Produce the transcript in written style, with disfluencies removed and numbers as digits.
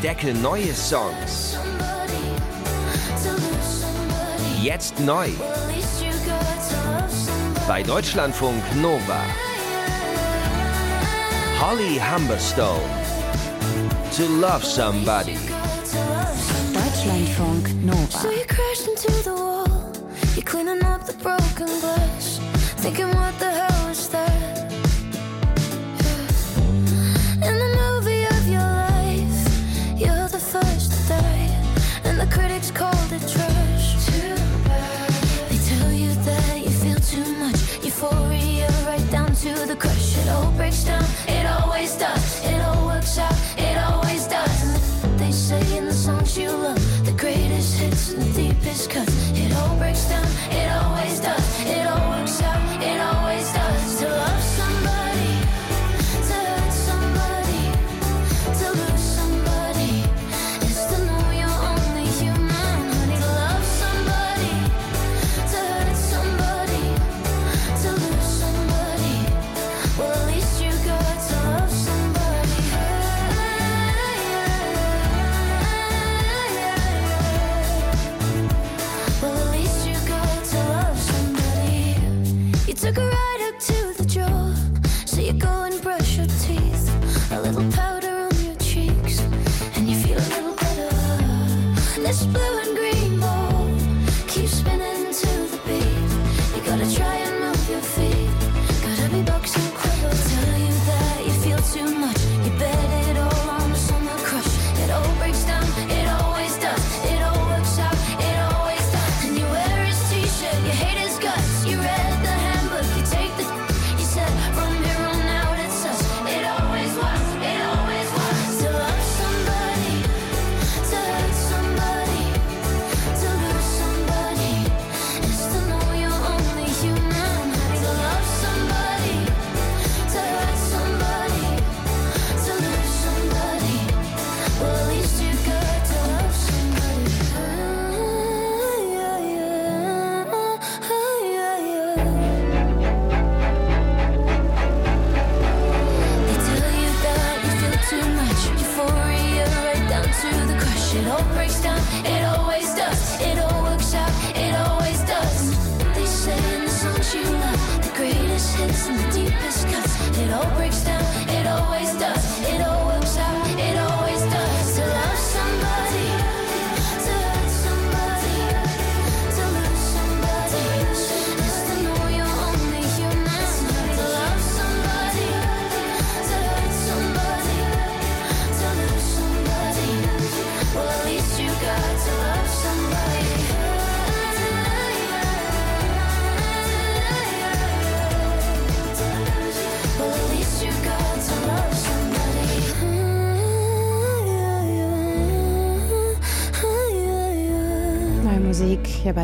Entdecke neue Songs. Jetzt neu. Bei Deutschlandfunk Nova. Holly Humberstone. To Love Somebody. Deutschlandfunk Nova. So you crashed into the wall. You're cleaning up the broken glass. Thinking what the hell was that? In the movie of your life, you're the first to die. And the critics called it trash. Too bad. They tell you that you feel too much. Euphoria right down to the crush. It all breaks down, it always does. It all works out, it always does. And they say in the songs you love, the greatest hits and the deepest cuts. It all breaks down, it always does. It all works out, it always does. To love somebody, to hurt somebody, to lose somebody, is to know you're only human. Honey, to love somebody, to hurt somebody, to lose somebody. Well, at least you got to love somebody. Well, at least you got to love somebody. You took a ride